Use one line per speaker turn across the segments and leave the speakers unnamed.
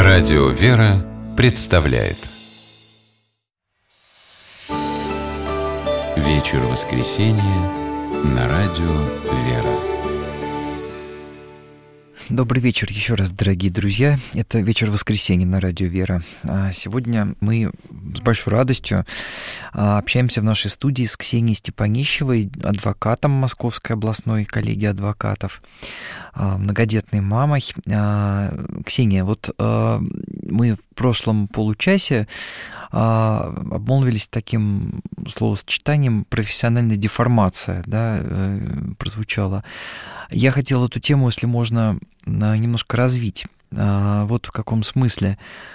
Радио «Вера» представляет вечер воскресенья на радио «Вера».
Добрый вечер еще раз, дорогие друзья. Это вечер воскресенья на радио «Вера». Сегодня мы с большой радостью общаемся в нашей студии с Ксенией Степанищевой, адвокатом Московской областной коллегии адвокатов, многодетной мамой. Ксения, вот мы в прошлом получасе обмолвились таким словосочетанием «профессиональная деформация», да, прозвучало. Я хотел эту тему, если можно, немножко развить. Вот в каком смысле.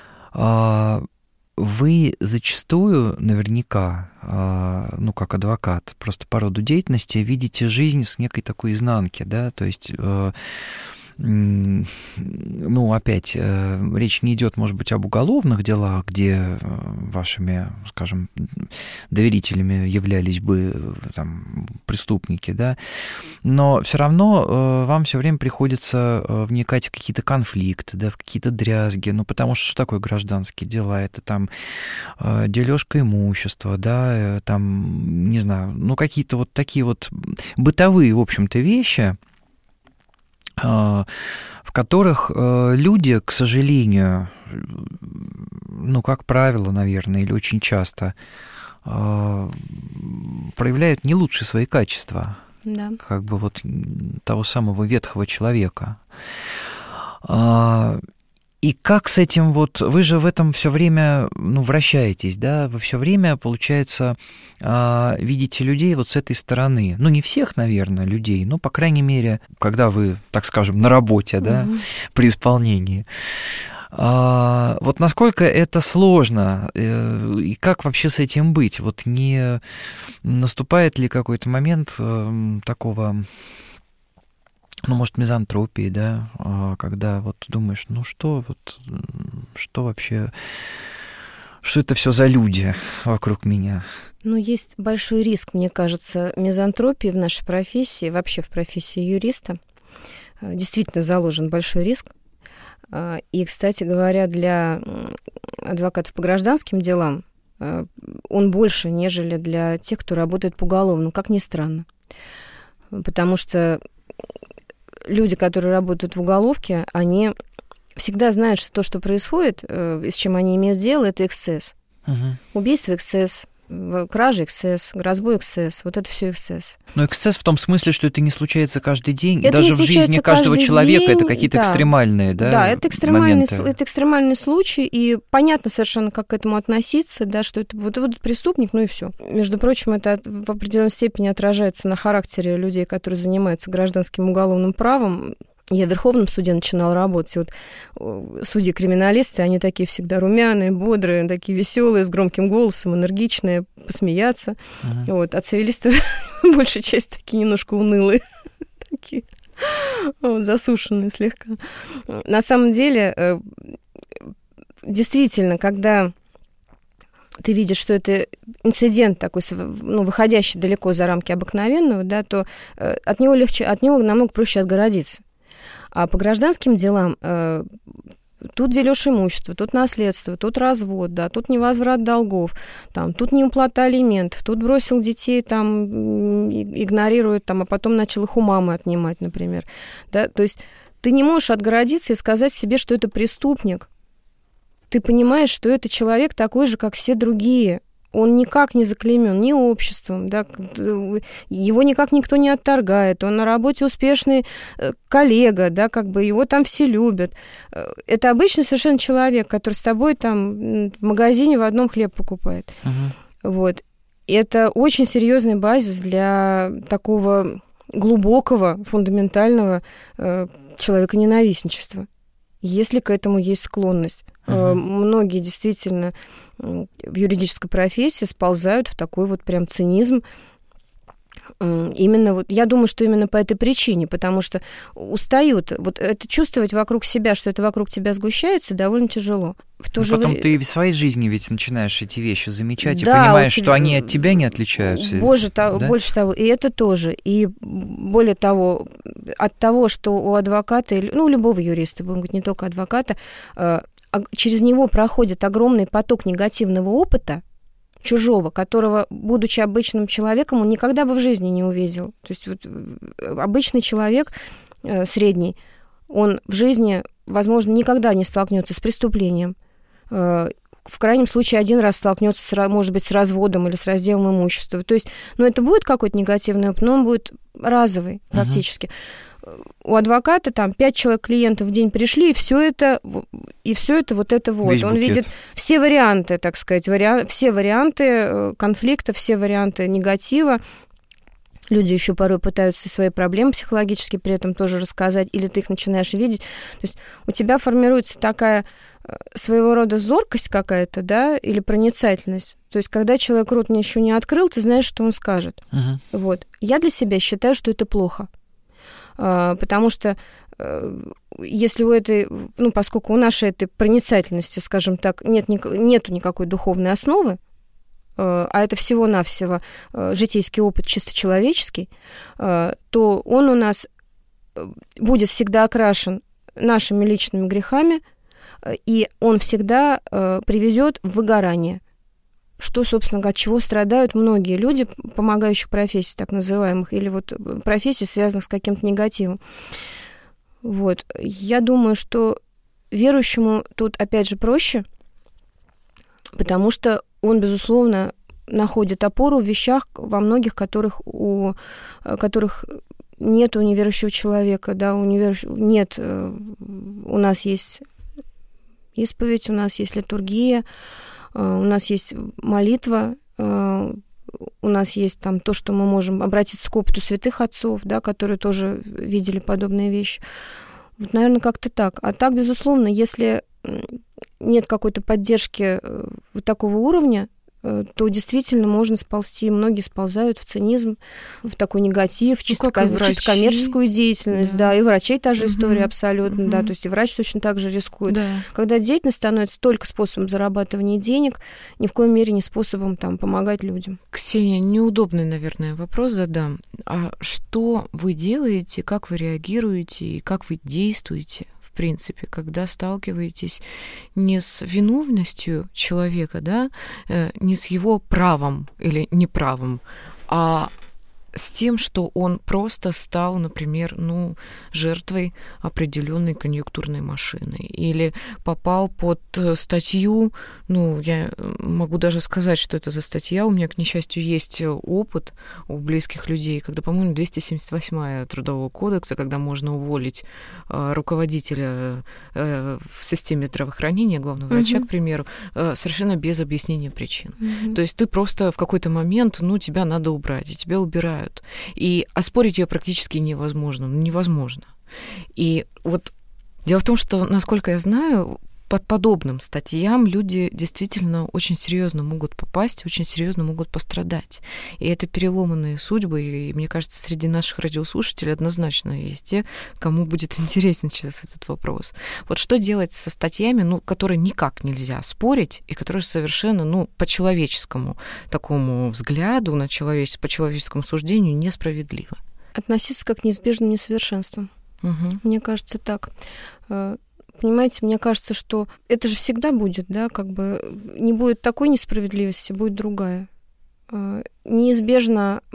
Вы зачастую, наверняка, ну, как адвокат, просто по роду деятельности, видите жизнь с некой такой изнанки, да, то есть... Ну, опять, речь не идет, может быть, об уголовных делах, где вашими, скажем, доверителями являлись бы там преступники, да, но все равно вам все время приходится вникать в какие-то конфликты, да, в какие-то дрязги, ну, потому что такое гражданские дела? Это там дележка имущества, да, там, не знаю, ну, какие-то вот такие вот бытовые, в общем-то, вещи, в которых люди, к сожалению, ну, как правило, наверное, или очень часто проявляют не лучшие свои качества, да. Как бы вот того самого ветхого человека. И как с этим вот... Вы же в этом все время, ну, вращаетесь, да? Вы все время, получается, видите людей вот с этой стороны. Ну, не всех, наверное, людей, но, по крайней мере, когда вы, так скажем, на работе, да, при исполнении. Вот насколько это сложно, и как вообще с этим быть? Вот не наступает ли какой-то момент такого... Ну, может, мизантропии, да, когда вот думаешь, ну что вообще, что это все за люди вокруг меня?
Ну, есть большой риск, мне кажется, мизантропии в нашей профессии, вообще в профессии юриста. Действительно заложен большой риск. И, кстати говоря, для адвокатов по гражданским делам он больше, нежели для тех, кто работает по уголовному, как ни странно. Потому что люди, которые работают в уголовке, они всегда знают, что то, что происходит, с чем они имеют дело, это эксцесс. Убийство эксцесс, кража эксцесс, разбой эксцесс, вот это все эксцесс.
Но эксцесс в том смысле, что это не случается каждый день, это и даже в жизни каждого человека день, это какие-то экстремальные, да,
да, это экстремальный случай, и понятно совершенно, как к этому относиться, да, что это вот преступник, ну и все. Между прочим, это в определенной степени отражается на характере людей, которые занимаются гражданским уголовным правом. Я в Верховном суде начинала работать, и вот судьи-криминалисты, они такие всегда румяные, бодрые, такие веселые, с громким голосом, энергичные, посмеяться. Вот. А цивилисты, большая часть, такие немножко унылые, такие вот, засушенные слегка. На самом деле, действительно, когда ты видишь, что это инцидент такой, ну, выходящий далеко за рамки обыкновенного, да, то от него намного проще отгородиться. А по гражданским делам тут дележ имущества, тут наследство, тут развод, да, тут невозврат долгов, там, тут неуплата алиментов, тут бросил детей, там, игнорирует, там, а потом начал их у мамы отнимать, например. Да? То есть ты не можешь отгородиться и сказать себе, что это преступник. Ты понимаешь, что это человек такой же, как все другие. Он никак не заклеймен ни обществом, да, его никак никто не отторгает, он на работе успешный коллега, да, как бы его там все любят. Это обычный совершенно человек, который с тобой там в магазине в одном хлеб покупает. Вот. И это очень серьезный базис для такого глубокого, фундаментального человеконенавистничества, если к этому есть склонность. Многие действительно в юридической профессии сползают в такой вот прям цинизм. Именно вот, я думаю, что именно по этой причине, потому что устают. Вот это чувствовать вокруг себя, что это вокруг тебя сгущается, довольно тяжело.
Потом ты в своей жизни ведь начинаешь эти вещи замечать, да, и понимаешь, что они от тебя не отличаются.
Больше того, и это тоже. И более того, от того, что у адвоката, ну, у любого юриста, будем говорить, не только адвоката, через него проходит огромный поток негативного опыта, чужого, которого, будучи обычным человеком, он никогда бы в жизни не увидел. То есть вот обычный человек средний, он в жизни, возможно, никогда не столкнется с преступлением. В крайнем случае, один раз столкнется, может быть, с разводом или с разделом имущества. То есть, это будет какой-то негативный опыт, но он будет разовый практически. У адвоката там 5 человек клиентов в день пришли, и все это вот. Он видит все варианты, так сказать, все варианты конфликта, все варианты негатива. Люди еще порой пытаются свои проблемы психологически при этом тоже рассказать, или ты их начинаешь видеть. То есть у тебя формируется такая своего рода зоркость какая-то, да, или проницательность. То есть когда человек рот еще не открыл, ты знаешь, что он скажет. Вот. Я для себя считаю, что это плохо. Потому что если у этой, поскольку у нашей этой проницательности, скажем так, нету никакой духовной основы, а это всего-навсего житейский опыт чисто человеческий, то он у нас будет всегда окрашен нашими личными грехами, и он всегда приведет в выгорание. Что, собственно, от чего страдают многие люди, помогающих профессий, так называемых, или вот профессий, связанных с каким-то негативом. Вот. Я думаю, что верующему тут, опять же, проще, потому что он, безусловно, находит опору в вещах, во многих которых нет у неверующего человека, да, нет, у нас есть исповедь, у нас есть литургия, у нас есть молитва, у нас есть там то, что мы можем обратиться к опыту святых отцов, да, которые тоже видели подобные вещи. Вот, наверное, как-то так. А так, безусловно, если нет какой-то поддержки вот такого уровня, то действительно можно сползти, многие сползают в цинизм, в такой негатив, в чисто коммерческую деятельность, да, и врачей та же история абсолютно, да, то есть и врач точно так же рискует. Да. Когда деятельность становится только способом зарабатывания денег, ни в коей мере не способом там помогать людям.
Ксения, неудобный, наверное, вопрос задам. А что вы делаете, как вы реагируете и как вы действуете, в принципе, когда сталкиваетесь не с виновностью человека, да, не с его правом или неправом, а с тем, что он просто стал, например, жертвой определенной конъюнктурной машины или попал под статью, я могу даже сказать, что это за статья. У меня, к несчастью, есть опыт у близких людей, когда, по-моему, 278-я Трудового кодекса, когда можно уволить руководителя в системе здравоохранения, главного врача, к примеру, совершенно без объяснения причин. То есть ты просто в какой-то момент, тебя надо убрать, и тебя убирают. И оспорить ее практически невозможно. И вот дело в том, что, насколько я знаю, под подобным статьям люди действительно очень серьезно могут попасть, очень серьезно могут пострадать. И это переломанные судьбы, и мне кажется, среди наших радиослушателей однозначно есть те, кому будет интересен сейчас этот вопрос. Вот что делать со статьями, которые никак нельзя спорить, и которые совершенно, по человеческому такому взгляду, по человеческому суждению несправедливо?
Относиться как к неизбежным несовершенствам. Мне кажется, так. Понимаете, мне кажется, что это же всегда будет, да, не будет такой несправедливости, будет другая. Неизбежно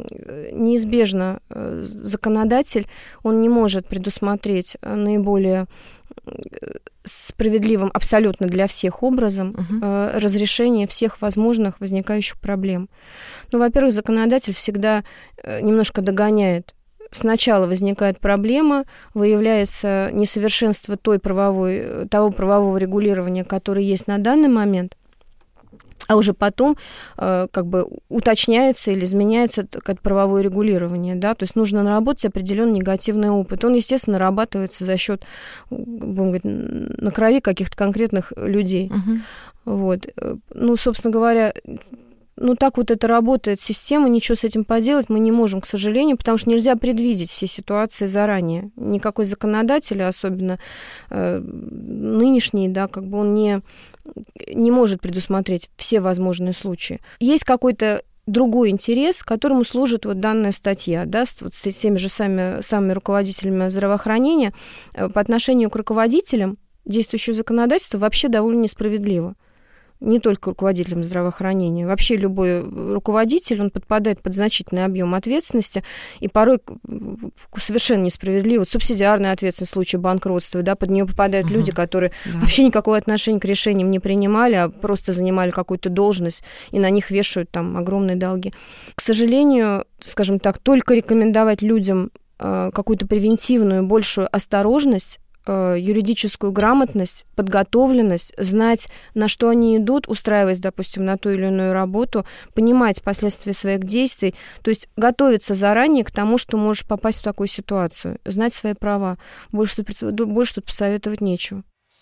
законодатель, он не может предусмотреть наиболее справедливым абсолютно для всех образом разрешение всех возможных возникающих проблем. Во-первых, законодатель всегда немножко догоняет. Сначала возникает проблема, выявляется несовершенство того правового регулирования, которое есть на данный момент, а уже потом уточняется или изменяется правовое регулирование, да, то есть нужно наработать определенный негативный опыт. Он, естественно, нарабатывается за счет, будем говорить, на крови каких-то конкретных людей. Вот. Собственно говоря, так вот это работает система, ничего с этим поделать мы не можем, к сожалению, потому что нельзя предвидеть все ситуации заранее. Никакой законодатель, особенно нынешний, да, он не может предусмотреть все возможные случаи. Есть какой-то другой интерес, которому служит данная статья, да, с теми же самыми руководителями здравоохранения по отношению к руководителям. действующее законодательство вообще довольно несправедливо. Не только руководителям здравоохранения. Вообще любой руководитель, он подпадает под значительный объем ответственности, и порой совершенно несправедливо. Субсидиарная ответственность в случае банкротства, да, под нее попадают люди, которые вообще никакого отношения к решениям не принимали, а просто занимали какую-то должность, и на них вешают там огромные долги. К сожалению, скажем так, только рекомендовать людям какую-то превентивную, большую осторожность, юридическую грамотность, подготовленность, знать, на что они идут, устраиваясь, допустим, на ту или иную работу, понимать последствия своих действий, то есть готовиться заранее к тому, что можешь попасть в такую ситуацию, знать свои права. Больше тут посоветовать нечего.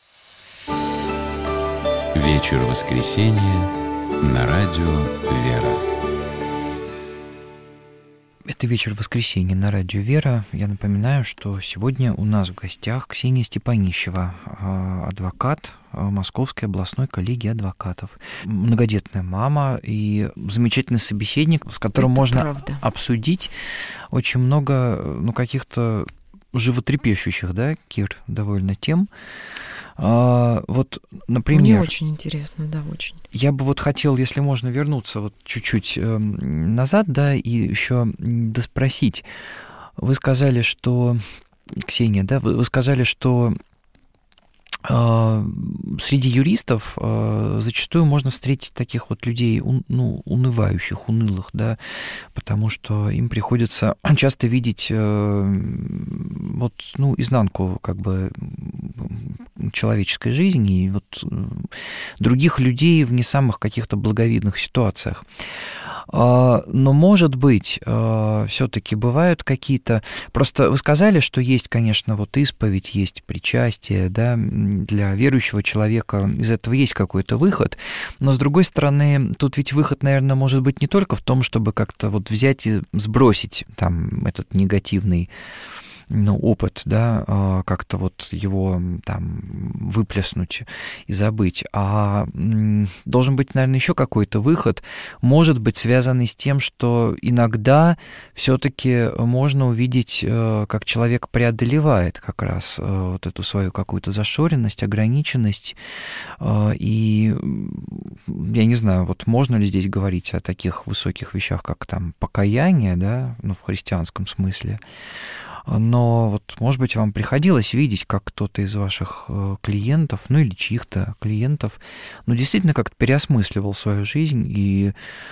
Вечер воскресенья на радио «Вера».
Это вечер воскресенья на радио «Вера». Я напоминаю, что сегодня у нас в гостях Ксения Степанищева, адвокат Московской областной коллегии адвокатов. Многодетная мама и замечательный собеседник, с которым
это
можно
правда.
Обсудить очень много каких-то животрепещущих, да, Кир, довольно тем. Вот, например...
Мне очень интересно, да, очень.
Я бы вот хотел, если можно, вернуться вот чуть-чуть назад, да, и еще доспросить. Вы сказали, что... Ксения, да, вы сказали, что среди юристов зачастую можно встретить таких вот людей, унывающих, унылых, да, потому что им приходится часто видеть изнанку как бы человеческой жизни и вот других людей в не самых каких-то благовидных ситуациях. Но, может быть, все-таки бывают какие-то... Просто вы сказали, что есть, конечно, вот исповедь, есть причастие, да, для верующего человека из этого есть какой-то выход, но, с другой стороны, тут ведь выход, наверное, может быть не только в том, чтобы как-то вот взять и сбросить там этот негативный опыт, да, как-то вот его там выплеснуть и забыть. А должен быть, наверное, еще какой-то выход, может быть, связанный с тем, что иногда все-таки можно увидеть, как человек преодолевает как раз вот эту свою какую-то зашоренность, ограниченность. И я не знаю, вот можно ли здесь говорить о таких высоких вещах, как там покаяние, да, в христианском смысле. Но вот, может быть, вам приходилось видеть, как кто-то из ваших клиентов, или чьих-то клиентов, действительно как-то переосмысливал свою жизнь, и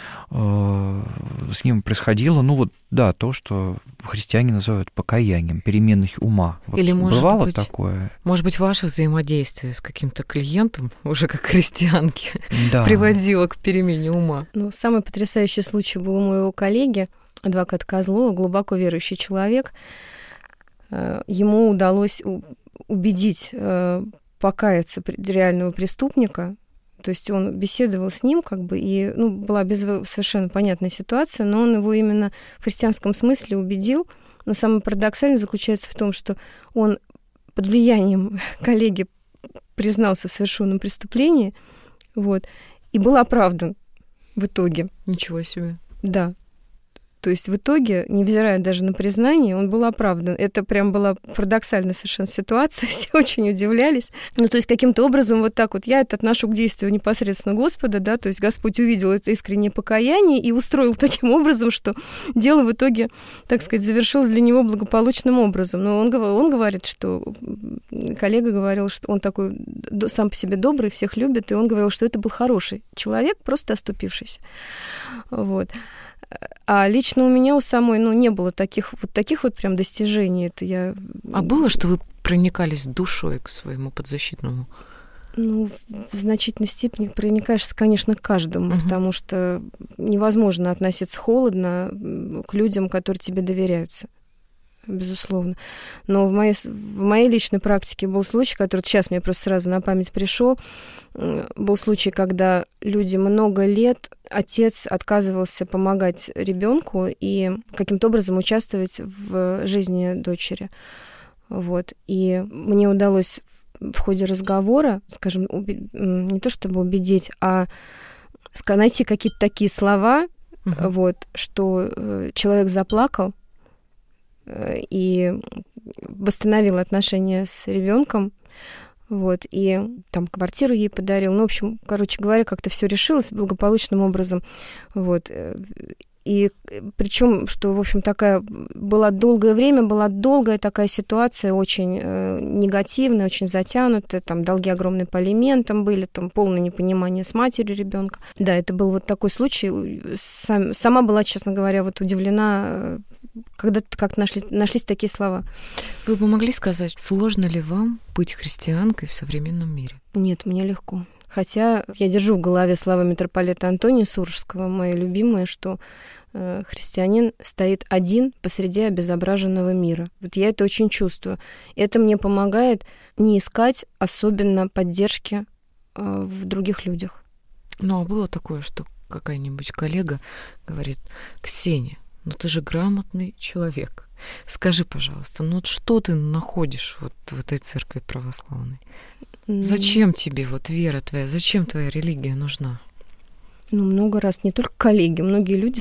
с ним происходило, то, что христиане называют покаянием, переменой ума. Вот
или,
бывало такое?
Может быть, ваше взаимодействие с каким-то клиентом, уже как христианки,
да,
приводило к перемене ума?
Самый потрясающий случай был у моего коллеги, адвоката Козлова, глубоко верующий человек. Ему удалось убедить покаяться реального преступника. То есть он беседовал с ним, и была совершенно понятная ситуация, но он его именно в христианском смысле убедил. Но самое парадоксальное заключается в том, что он под влиянием коллеги признался в совершенном преступлении, и был оправдан в итоге.
Ничего себе.
Да. То есть в итоге, невзирая даже на признание, он был оправдан. Это прям была парадоксальная совершенно ситуация, все очень удивлялись. То есть каким-то образом вот так вот я это отношу к действию непосредственно Господа, да, то есть Господь увидел это искреннее покаяние и устроил таким образом, что дело в итоге, так сказать, завершилось для него благополучным образом. Но он говорит, что коллега говорил, что он такой сам по себе добрый, всех любит, и он говорил, что это был хороший человек, просто оступившийся. А лично у меня у самой, не было таких вот прям достижений. Это я...
А было, что вы проникались душой к своему подзащитному?
В значительной степени проникаешься, конечно, к каждому, потому что невозможно относиться холодно к людям, которые тебе доверяются. Безусловно. Но в моей личной практике был случай, который сейчас мне просто сразу на память пришел. Был случай, когда люди много лет, отец отказывался помогать ребенку и каким-то образом участвовать в жизни дочери. И мне удалось в ходе разговора, скажем, не то чтобы убедить, а найти какие-то такие слова, что человек заплакал, и восстановил отношения с ребенком, Вот, и там квартиру ей подарил. Ну, в общем, короче говоря, как-то все решилось благополучным образом. Вот. И причем, что, в общем, такая была долгая такая ситуация, очень негативная, очень затянутая, там долги огромные по алиментам были, там полное непонимание с матерью ребенка. Да, это был вот такой случай. Сама была, честно говоря, вот удивлена, когда как нашлись такие слова.
Вы бы могли сказать, сложно ли вам быть христианкой в современном мире?
Нет, мне легко. Хотя я держу в голове слова митрополита Антония Сурожского, мои любимые, что христианин стоит один посреди обезображенного мира. Вот я это очень чувствую. Это мне помогает не искать особенно поддержки в других людях.
Ну, а было такое, что какая-нибудь коллега говорит: Ксения, ну ты же грамотный человек. Скажи, пожалуйста, ну вот что ты находишь вот в этой церкви православной? Зачем тебе вот вера твоя, зачем твоя религия нужна?
Ну, много раз, не только коллеги, многие люди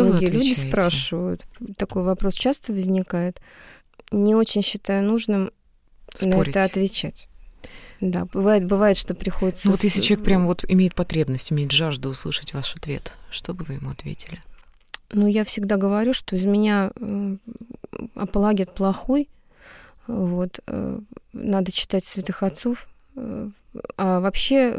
спрашивают. Такой вопрос часто возникает. Не очень считаю нужным спорить. На это отвечать. Да, бывает, что приходится...
Ну вот если человек прям вот имеет потребность, имеет жажду услышать ваш ответ, что бы вы ему ответили?
Ну, я всегда говорю, что из меня апологет плохой. Вот, надо читать святых отцов. А вообще,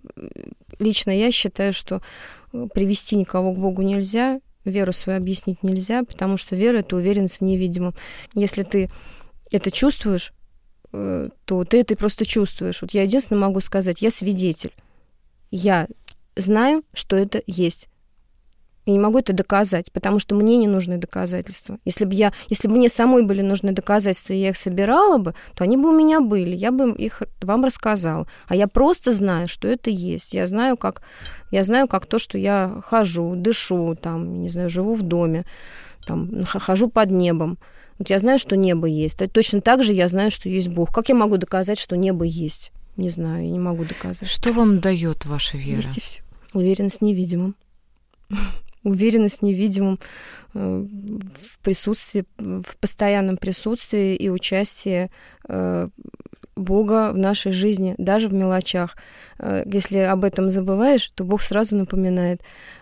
лично я считаю, что привести никого к Богу нельзя, веру свою объяснить нельзя, потому что вера — это уверенность в невидимом. Если ты это чувствуешь, то ты это просто чувствуешь. Вот я единственное могу сказать, я свидетель. Я знаю, что это есть. Я не могу это доказать, потому что мне не нужны доказательства. Если бы мне самой были нужны доказательства, и я их собирала бы, то они бы у меня были, я бы их вам рассказала. А я просто знаю, что это есть. Я знаю, как то, что я хожу, дышу, там, не знаю, живу в доме, там, хожу под небом. Вот я знаю, что небо есть. Точно так же я знаю, что есть Бог. Как я могу доказать, что небо есть? Не знаю, я не могу доказать.
Что вам дает ваша вера?
Есть и все. Уверенность в невидимом. Уверенность в невидимом в присутствии, в постоянном присутствии и участии Бога в нашей жизни, даже в мелочах. Если об этом забываешь, то Бог сразу напоминает.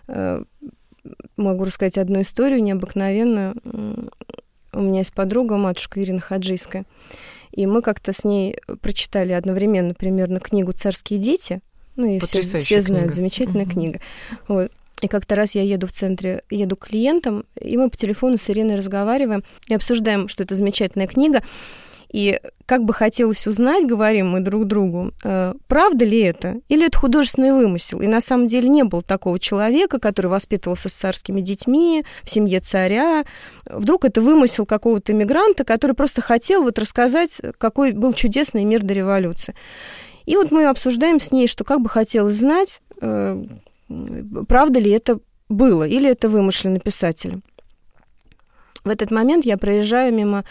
Могу рассказать одну историю необыкновенную. У меня есть подруга, матушка Ирина Хаджийская, и мы как-то с ней прочитали одновременно примерно книгу «Царские дети». Ну, и все знают, книга. Замечательная книга. Вот. И как-то раз я еду к клиентам, и мы по телефону с Ириной разговариваем и обсуждаем, что это замечательная книга. И как бы хотелось узнать, говорим мы друг другу, правда ли это, или это художественный вымысел. И на самом деле не было такого человека, который воспитывался с царскими детьми, в семье царя. Вдруг это вымысел какого-то иммигранта, который просто хотел вот рассказать, какой был чудесный мир до революции. И вот мы обсуждаем с ней, что как бы хотелось знать, правда ли это было, или это вымышленный писатель. В этот момент я проезжаю мимо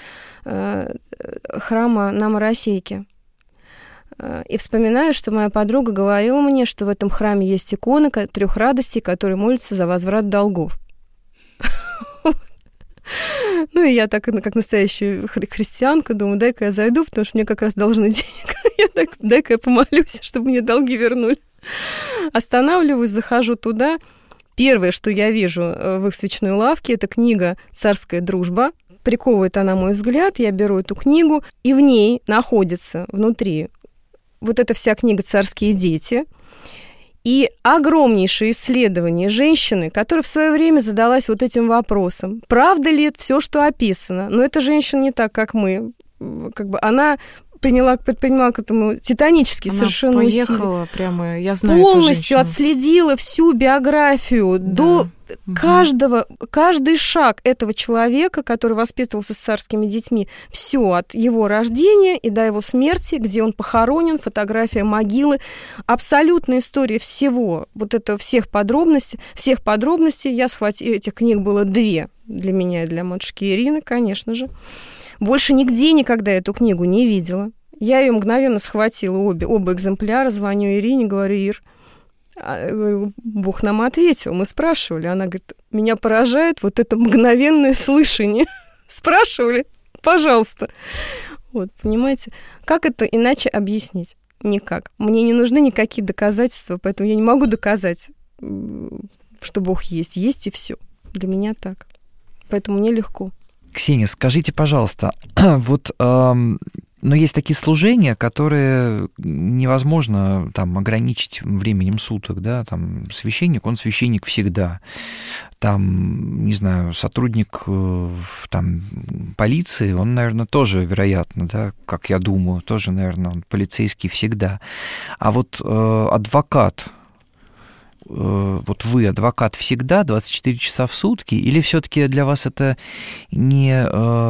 храма на Моросейке и вспоминаю, что моя подруга говорила мне, что в этом храме есть икона трех радостей, которые молятся за возврат долгов. Ну, и я так, как настоящая христианка, думаю, дай-ка я зайду, потому что мне как раз должны денег. Дай-ка я помолюсь, чтобы мне долги вернули. Останавливаюсь, захожу туда. Первое, что я вижу в их свечной лавке, это книга «Царская дружба». Приковывает она мой взгляд, я беру эту книгу, и в ней находится внутри вот эта вся книга «Царские дети» и огромнейшее исследование женщины, которая в свое время задалась вот этим вопросом. Правда ли это все, что описано? Но эта женщина не так, как мы. Как бы она предприняла к этому титанические совершенно усилия. Она
поехала прямо, я знаю
полностью отследила всю биографию до каждый шаг этого человека, который воспитывался с царскими детьми, все от его рождения и до его смерти, где он похоронен, фотография могилы, абсолютная история всего, вот это всех подробностей я схватила, этих книг было 2 для меня и для матушки Ирины, конечно же. Больше нигде никогда эту книгу не видела. Я ее мгновенно схватила, оба экземпляра, звоню Ирине, говорю: Ир, Бог нам ответил, мы спрашивали. Она говорит: меня поражает вот это мгновенное слышание. Спрашивали, пожалуйста. Вот, понимаете? Как это иначе объяснить? Никак. Мне не нужны никакие доказательства, поэтому я не могу доказать, что Бог есть. Есть и все. Для меня так. Поэтому мне легко.
Ксения, скажите, пожалуйста, вот, но есть такие служения, которые невозможно там ограничить временем суток, да, там священник, он священник всегда, там, не знаю, сотрудник там полиции, он, наверное, тоже, вероятно, да, как я думаю, тоже, наверное, он полицейский всегда, а вот адвокат, вот вы адвокат всегда 24 часа в сутки, или все-таки для вас это не,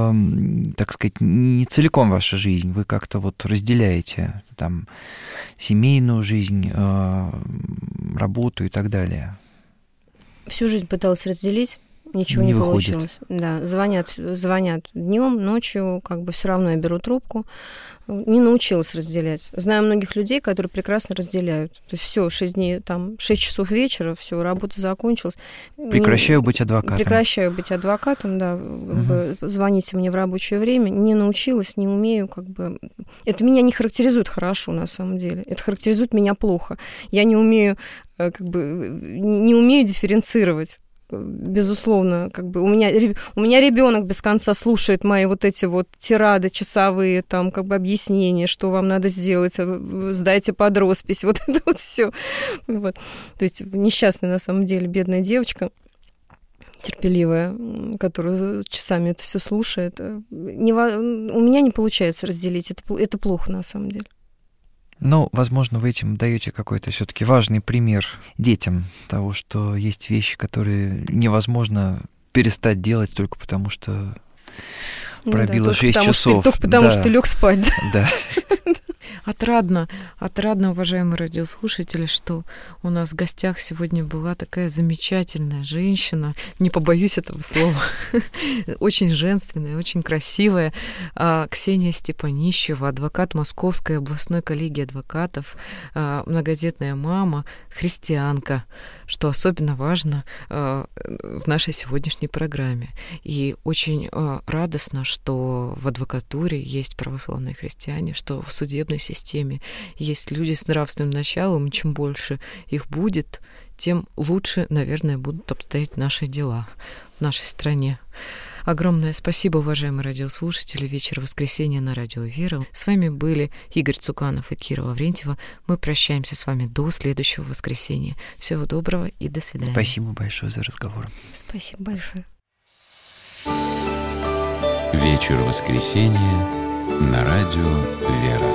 так сказать, не целиком ваша жизнь, вы как-то вот разделяете там семейную жизнь, работу и так далее?
Всю жизнь пыталась разделить, ничего не получилось. Да, звонят днем, ночью, как бы все равно я беру трубку. Не научилась разделять. Знаю многих людей, которые прекрасно разделяют. То есть все, 6 дней, там, 6 часов вечера, все, работа закончилась.
Прекращаю быть адвокатом.
Прекращаю быть адвокатом, да. Как бы, звоните мне в рабочее время. Не научилась, не умею, как бы. Это меня не характеризует хорошо, на самом деле. Это характеризует меня плохо. Я не умею, как бы, не умею дифференцировать. Безусловно, как бы у меня ребенок без конца слушает мои вот эти вот тирады часовые, там, как бы объяснения, что вам надо сделать, сдайте под роспись, вот это вот все. Вот. То есть несчастная на самом деле бедная девочка, терпеливая, которая часами это все слушает. У меня не получается разделить, это плохо на самом деле.
Но, возможно, вы этим даете какой-то все-таки важный пример детям того, что есть вещи, которые невозможно перестать делать только потому, что пробило 6 часов.
Только потому, что лег спать.
Да.
Отрадно, уважаемые радиослушатели, что у нас в гостях сегодня была такая замечательная женщина, не побоюсь этого слова, очень женственная, очень красивая, Ксения Степанищева, адвокат Московской областной коллегии адвокатов, многодетная мама, христианка, что особенно важно в нашей сегодняшней программе. И очень радостно, что в адвокатуре есть православные христиане, что в судебной системе есть люди с нравственным началом, и чем больше их будет, тем лучше, наверное, будут обстоять наши дела в нашей стране. Огромное спасибо, уважаемые радиослушатели. Вечер воскресенья на радио «Вера». С вами были Игорь Цуканов и Кира Лаврентьева. Мы прощаемся с вами до следующего воскресенья. Всего доброго и до свидания.
Спасибо большое за разговор.
Спасибо большое.
Вечер воскресенья на радио «Вера».